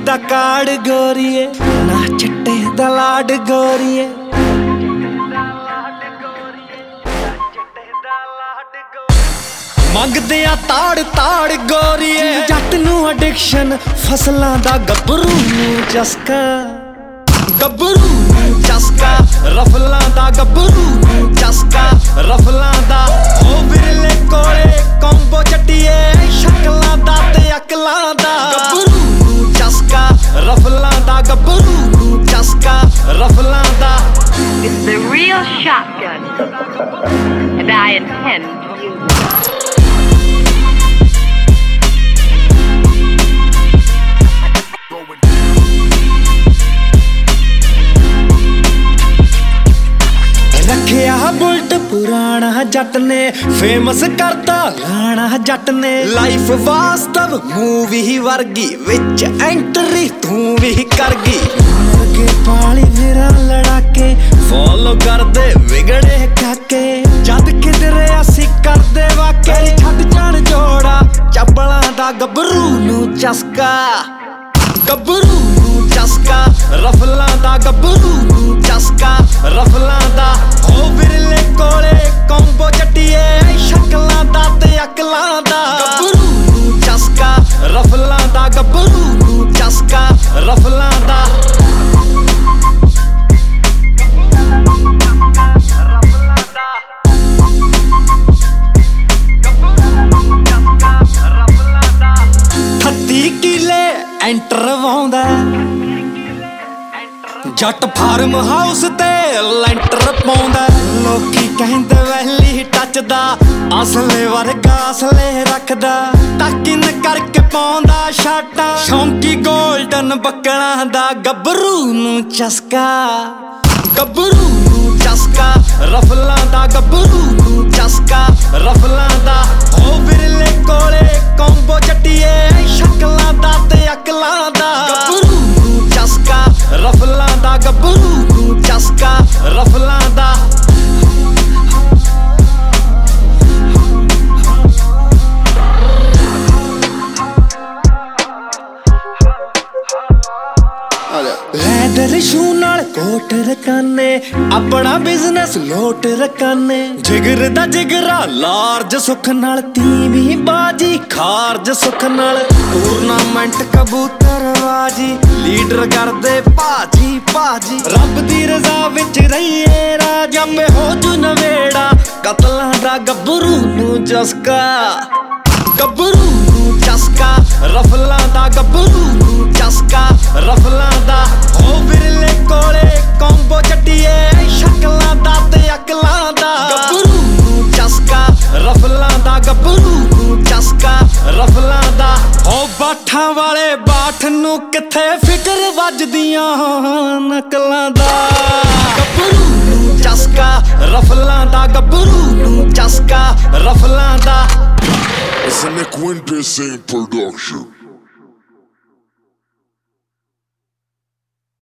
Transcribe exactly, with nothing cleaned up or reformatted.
दा काड़ गोरीए ना चिट्टे दा लाड गोरीए मंगदे आ ताड़ ताड़ गोरीए जट नू एडिक्शन फसलां दा गब्बरू नू चस्का गब्बरू नू चस्का रफलां दा गब्बरू नू चस्का रफलां दा ओ बिरले कोले कोंबो चट्टिए शक्लां दा ते अकलां दा गब्बरू नू चस्का रफलां दा गब्बरू नू चस्का रफलां दा It's the real shotgun and I intend to use it. रखिया बुलट पुराना जट ने फेमस करता गाना जट ने लाइफ वास्तव मूवी वर्गी विच एंट्री तू भी कर गई के पाली मेरा लड़ाके फॉलो कर दे विगड़े काके जद किधरे असी कर दे वाके छड जान जोड़ा चपला दा गब्बरू नू चस्का गब्बरू नू चस्का रफलां दा गब्बरू नू चस्का रफलां दा ओ बिरले कोले कोंबो चट्टिए शक्लां दा ते अकलां दा गब्बरू नू चस्का रफलां दा गब्बरू नू चस्का रफलां दा थत्ती किले एंटर वाउंदा जट फार्म हाउस ते लैंटर पाउंदा लोकी कहंदे वैली टच दा असले वर्गा असले रखदा टकिन करके पाउंदा शाटा शौंकी गोल्डन बकलां दा गब्बरू नू चस्का गब्बरू नू चस्का रफलां दा गब्बरू नू चस्का रफलां दा ओ बिरले कोले कोंबो चट्टिए शक्लां दा ते अकलां दा गब्बरू नू चस्का रफलां दा गब्बरू नू चस्का रफलां दा लैदर शू नाल कोट रकाने अपना बिजनेस लोट रकाने जिगर दा जिगरा लार्ज सुख नाल तीवी बाजी खारज सुख नाल टूरनामेंट कबूतरबाजी लीडर करदे भाजी भाजी रब दी रजा विच रहिए राजा में हो जू नवेड़ा कतलां दा गब्बरू नू चस्का गब्बरू नू चस्का रफलां दा गब्बरू नू चस्का रफलां दा ओ बिरले कोले कोंबो चट्टिए शक्लां दा ते अकलां दा गब्बरू नू चस्का रफलां दा गब्बरू नू चस्का रफलां दा ओ बाठां वाले बाठ नू किथे फिकर वजदियां नकलां दा गब्बरू नू चस्का रफलां दा गब्बरू नू चस्का रफलां दा It's a Nick Winter same production.